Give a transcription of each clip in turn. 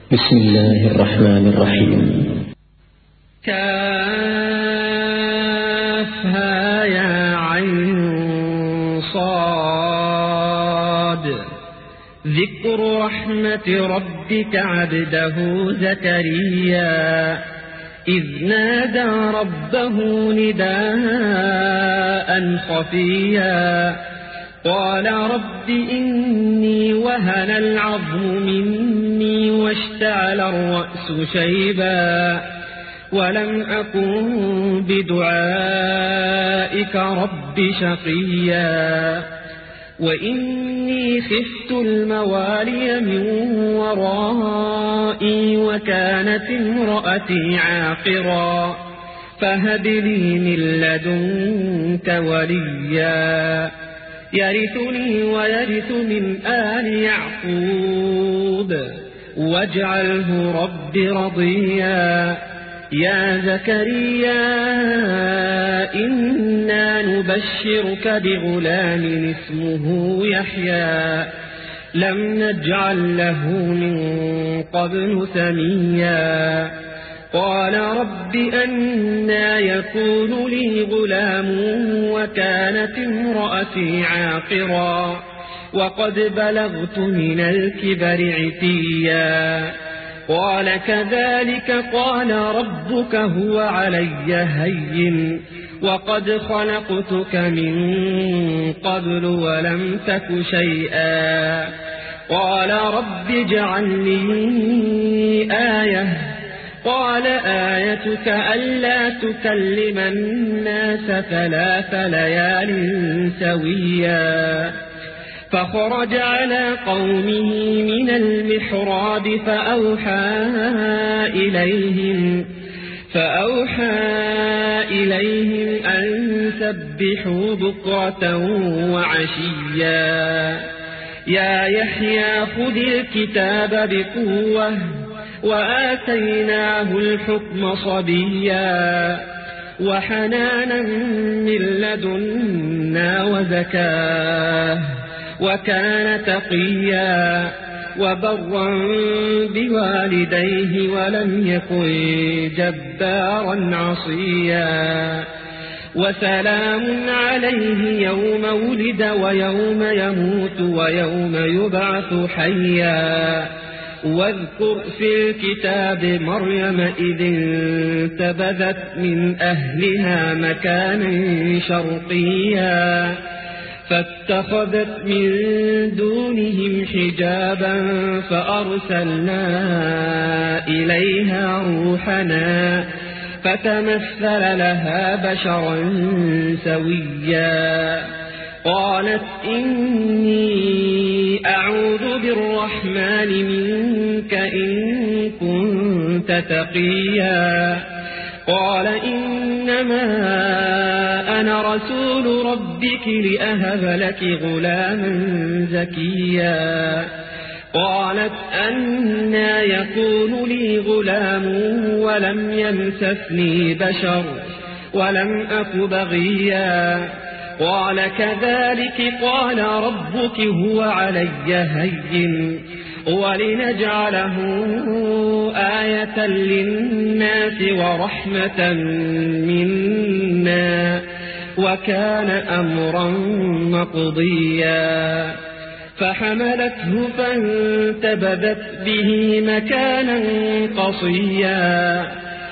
بسم الله الرحمن الرحيم. كافها يا عين صاد ذكر رحمة ربك عبده زكريا إذ نادى ربه نداء خفيا قال رب إني وهن العظم مني واشتعل الرأس شيبا ولم أكن بدعائك رب شقيا وإني خفت الموالي من ورائي وكانت امرأتي عاقرا فهب لي من لدنك وليا يرثني ويرث من آل يعقوب واجعله رب رضيا يا زكريا إنا نبشرك بغلام اسمه يحيى لم نجعل له من قبل سميا قال رب أنى يكون لي غلام وكانت امرأتي عاقرا وقد بلغت من الكبر عتيا قال كذلك قال ربك هو علي هين وقد خلقتك من قبل ولم تك شيئا قال رب اجعل لي آية قال آيتك ألا تكلم الناس 3 ليال سويا فخرج على قومه من المحراب فأوحى إليهم أن سبحوا بكرة وعشيا يا يحيى خذ الكتاب بقوة وآتيناه الحكم صبيا وحنانا من لدنا وزكاه وكان تقيا وبرا بوالديه ولم يكن جبارا عصيا وسلام عليه يوم ولد ويوم يموت ويوم يبعث حيا واذكر في الكتاب مريم إذ انتبذت من أهلها مكانا شرقيا فاتخذت من دونهم حجابا فأرسلنا إليها روحنا فتمثل لها بشرا سويا قالت إني أعوذ بالرحمن منك إن كنت تقيا قال إنما أنا رسول ربك لأهب لك غلاما زكيا قالت أنى يكون لي غلام ولم يمسسني بشر ولم أك بغيا قال كذلك قال ربك هو علي هين ولنجعله آية للناس ورحمة منا وكان أمرا مقضيا فحملته فانتبذت به مكانا قصيا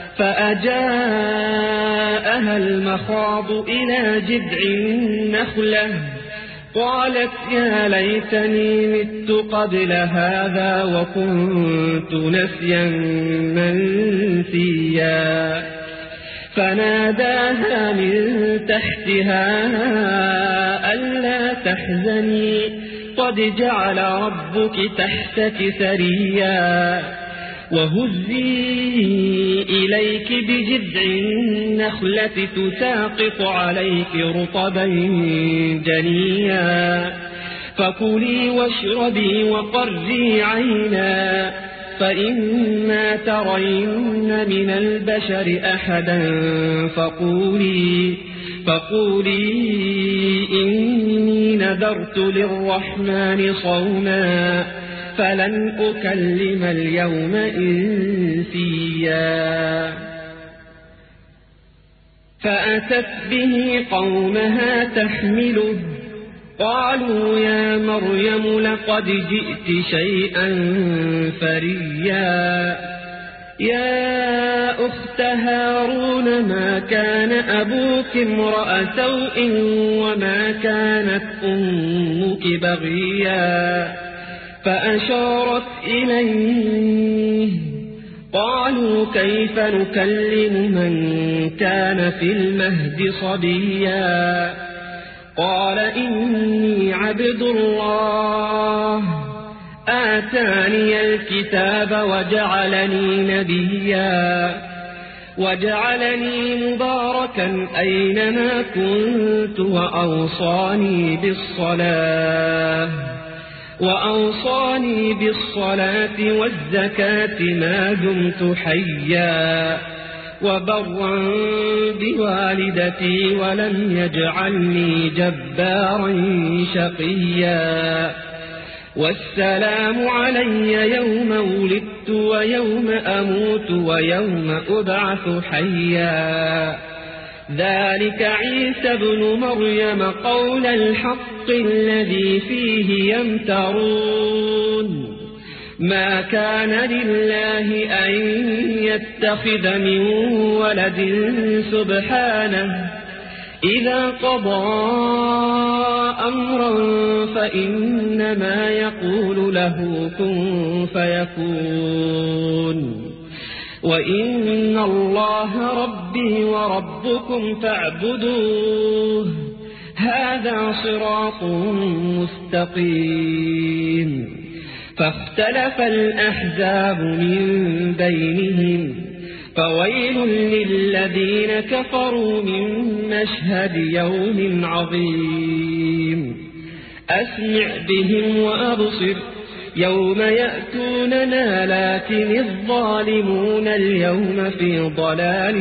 فأجاءها المخاض إلى جذع النخلة قالت يا ليتني مت قبل هذا وكنت نسيا منسيا فناداها من تحتها ألا تحزني قد جعل ربك تحتك سريا وهزي إليك بجذع النخلة تساقط عليك رطبا جنيا فكلي واشربي وقري عينا فإما ترين من البشر أحدا فقولي إني نذرت للرحمن صوما فلن أكلم اليوم إنسيا فأتت به قومها تحمله قالوا يا مريم لقد جئت شيئا فريا يا أخت هارون ما كان أبوك امرأ سوء وما كانت أمك بغيا فأشارت إليه قالوا كيف نكلم من كان في المهد صبيا قال إني عبد الله آتاني الكتاب وجعلني مباركا أينما كنت وأوصاني بالصلاة والزكاة ما دمت حيا وبرا بوالدتي ولم يجعلني جبارا شقيا والسلام علي يوم ولدت ويوم أموت ويوم أبعث حيا ذلك عيسى ابن مريم قول الحق الذي فيه يمترون ما كان لله أن يتخذ من ولد سبحانه إذا قضى أمرا فإنما يقول له كن فيكون وإن الله ربي وربكم فاعبدوه هذا صراط مستقيم فاختلف الأحزاب من بينهم فويل للذين كفروا من مشهد يوم عظيم أسمع بهم وأبصر يوم يأتوننا لكن الظالمون اليوم في ضلال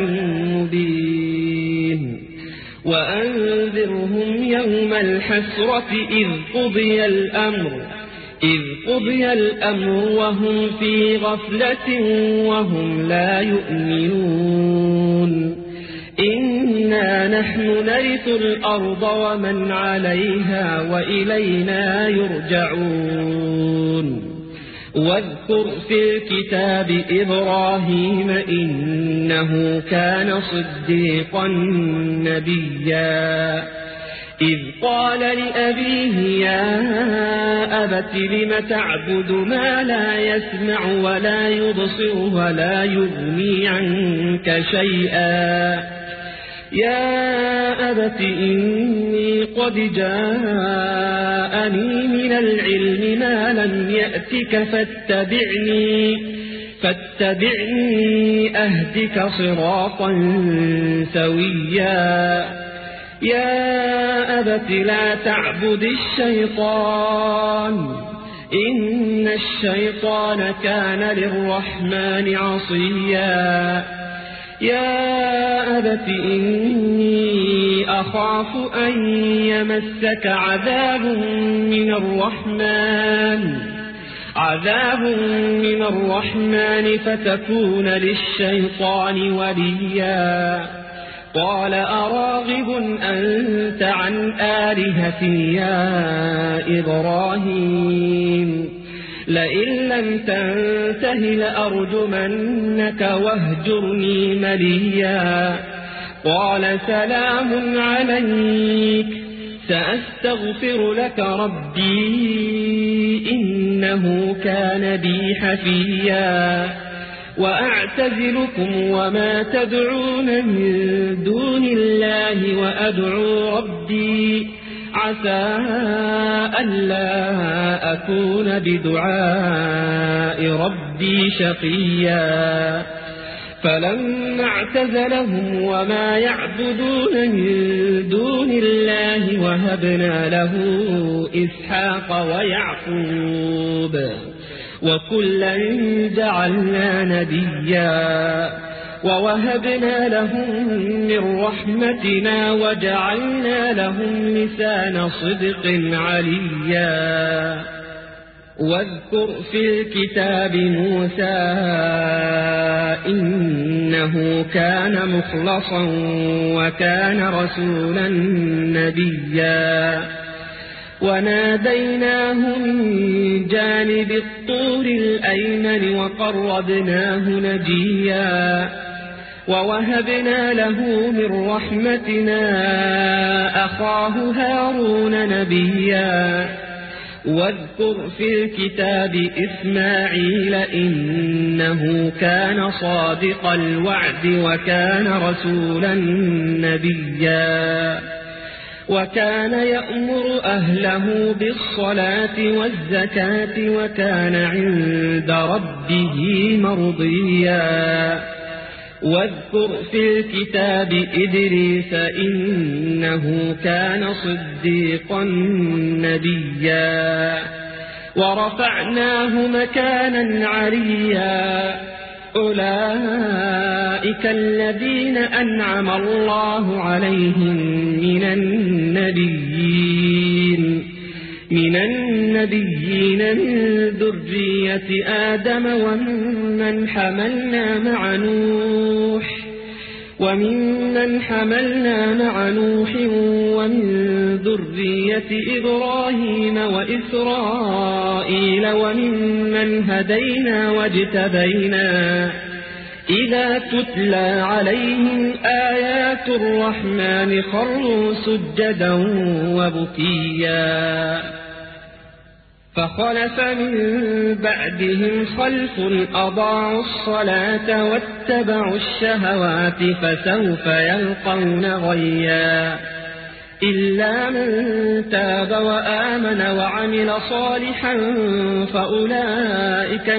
مبين وأنذرهم يوم الحسرة إذ قضي الأمر وهم في غفلة وهم لا يؤمنون إنا نحن نرث الأرض ومن عليها وإلينا يرجعون واذكر في الكتاب إبراهيم إنه كان صديقا نبيا إذ قال لأبيه يا أبت لم تعبد ما لا يسمع ولا يبصر ولا يغني عنك شيئا يا أبت إني قد جاءني من العلم ما لم يأتك فاتبعني أهدك صراطا سويا يا أبت لا تعبد الشيطان إن الشيطان كان للرحمن عصيا يا أبت إني أخاف أن يمسك عذاب من الرحمن فتكون للشيطان وليا قال أراغب أنت عن آلهتي يا إبراهيم لئن لم تنته لأرجمنك واهجرني مليا قال سلام عليك سأستغفر لك ربي إنه كان بي حفيا وأعتزلكم وما تدعون من دون الله وأدعو ربي عسى ألا أكون بدعاء ربي شقيا فلما اعتزلهم وما يعبدون من دون الله وهبنا له إسحاق ويعقوب وكلا جعلنا نبيا ووهبنا لهم من رحمتنا وجعلنا لهم لسان صدق عليا واذكر في الكتاب موسى إنه كان مخلصا وكان رسولا نبيا وناديناه من جانب الطور الأيمن وقربناه نجيا ووهبنا له من رحمتنا أخاه هارون نبيا واذكر في الكتاب إسماعيل إنه كان صادق الوعد وكان رسولا نبيا وكان يأمر أهله بالصلاة والزكاة وكان عند ربه مرضيا واذكر في الكتاب إدريس إنه كان صديقا نبيا ورفعناه مكانا عليا أولئك الذين أنعم الله عليهم من النبيين من ذرية آدم وممن حملنا مع نوح ومن ذرية إبراهيم وإسرائيل وممن هدينا واجتبينا إذا تتلى عليهم آيات الرحمن خروا سجدا وبكيا فخلف من بعدهم خلف أضاعوا الصلاة واتبعوا الشهوات فسوف يلقون غيا إلا من تاب وآمن وعمل صالحا فأولئك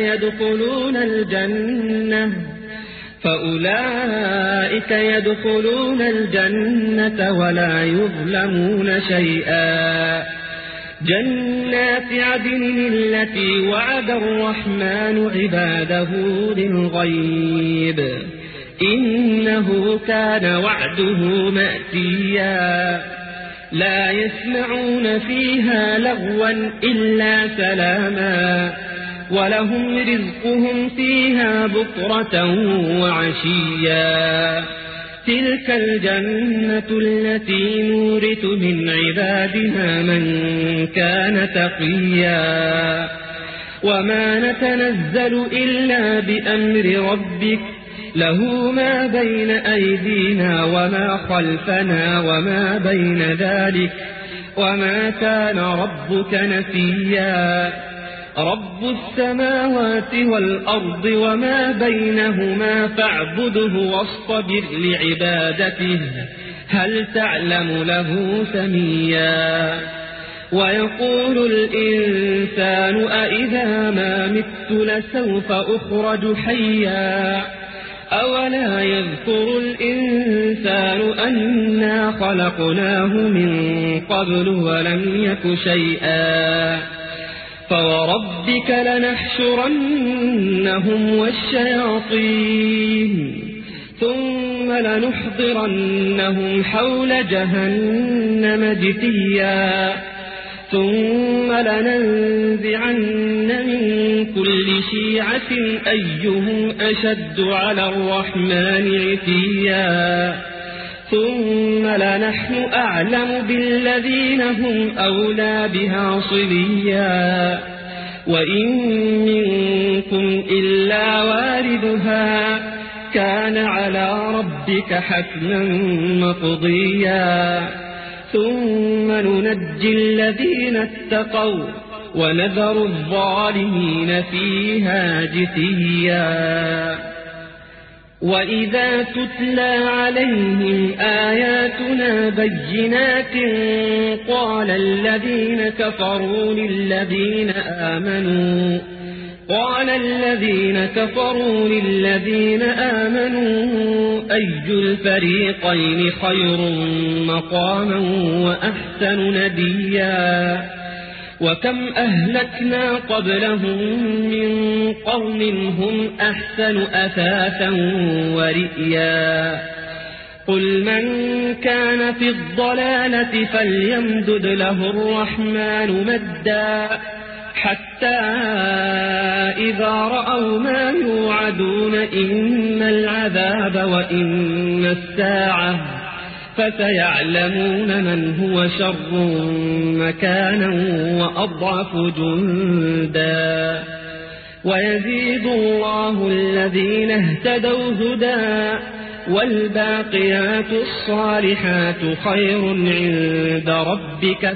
يدخلون الجنة ولا يظلمون شيئا جنات عدن التي وعد الرحمن عباده بالغيب إنه كان وعده مأتيا لا يسمعون فيها لغوا إلا سلاما ولهم رزقهم فيها بكرة وعشيا تلك الجنة التي نورث من عبادنا من كان تقيا وما نتنزل إلا بأمر ربك له ما بين أيدينا وما خلفنا وما بين ذلك وما كان ربك نسيا رب السماوات والأرض وما بينهما فاعبده واصطبر لعبادته هل تعلم له سميا ويقول الإنسان أإذا ما مت لسوف أخرج حيا أولا يذكر الإنسان أنا خلقناه من قبل ولم يك شيئا فوربك لنحشرنهم والشياطين ثم لنحضرنهم حول جهنم جثيا ثم لننزعن من كل شيعة أيهم أشد على الرحمن عتيا ثم لنحن أعلم بالذين هم أولى بها صليا وإن منكم إلا واردها كان على ربك حتما مقضيا ثم ننجي الذين اتقوا ونذر الظالمين فيها جثيا وإذا تتلى عليهم آياتنا بينات قال الذين كفروا للذين آمنوا أي الفريقين خير مقاما وأحسن نديا وكم أهلكنا قبلهم من قرن هم أحسن أثاثا ورئيا قل من كان في الضلالة فليمدد له الرحمن مدا حتى حتى إذا رأوا ما يوعدون إما العذاب وإما الساعة فسيعلمون من هو شر مكانا وأضعف جندا ويزيد الله الذين اهتدوا هدى والباقيات الصالحات خير عند ربك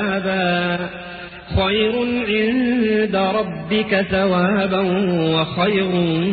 ثوابا وخير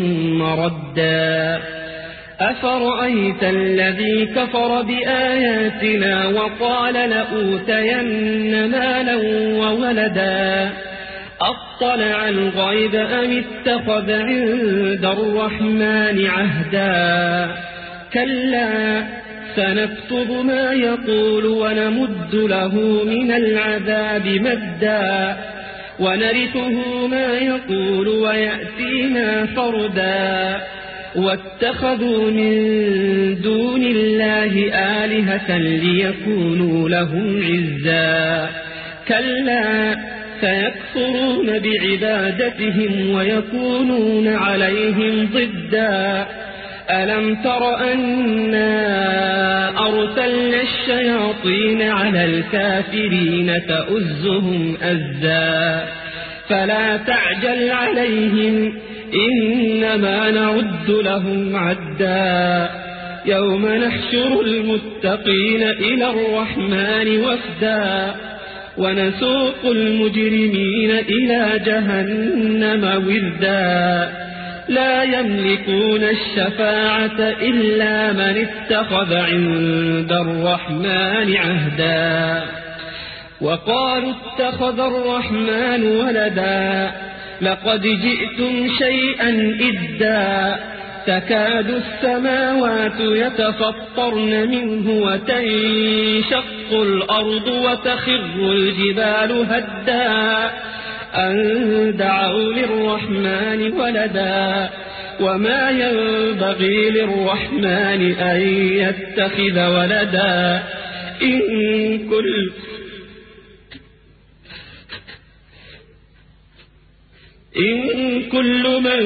مردا أفرأيت الذي كفر بآياتنا وقال لأوتين مالا وولدا أطلع الغيب أم اتخذ عند الرحمن عهدا كلا سنكتب ما يقول ونمد له من العذاب مدا ونرثه ما يقول ويأتينا فردا واتخذوا من دون الله آلهة ليكونوا لهم عزا كلا سيكفرون بعبادتهم ويكونون عليهم ضدا ألم تر أنا أرسلنا الشياطين على الكافرين تؤزهم أزا فلا تعجل عليهم إنما نعد لهم عدا يوم نحشر المتقين إلى الرحمن وفدا ونسوق المجرمين إلى جهنم وردا لا يملكون الشفاعة إلا من اتخذ عند الرحمن عهدا وقالوا اتخذ الرحمن ولدا لقد جئتم شيئا إدا تكاد السماوات يتفطرن منه وتنشق الأرض وتخر الجبال هدا أن دعوا للرحمن ولدا وما ينبغي للرحمن أن يتخذ ولدا إن كل من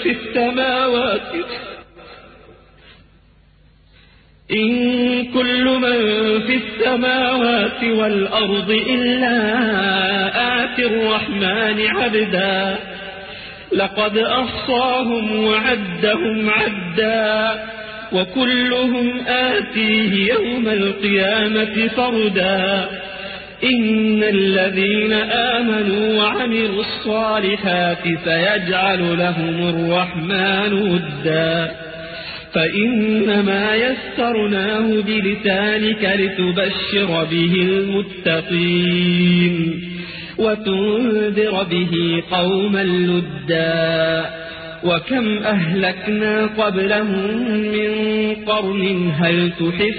في السماوات والأرض إلا آتي الرحمن عبدا لقد أحصاهم وعدهم عدا وكلهم آتيه يوم القيامة فردا إن الذين آمنوا وعملوا الصالحات سيجعل لهم الرحمن ودا فإنما يسرناه بلسانك لتبشر به المتقين وتنذر به قوما لدا وكم أهلكنا قبلهم من قرن هل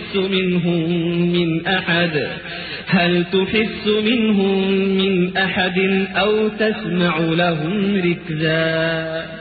تحس منهم من أحد أو تسمع لهم ركزا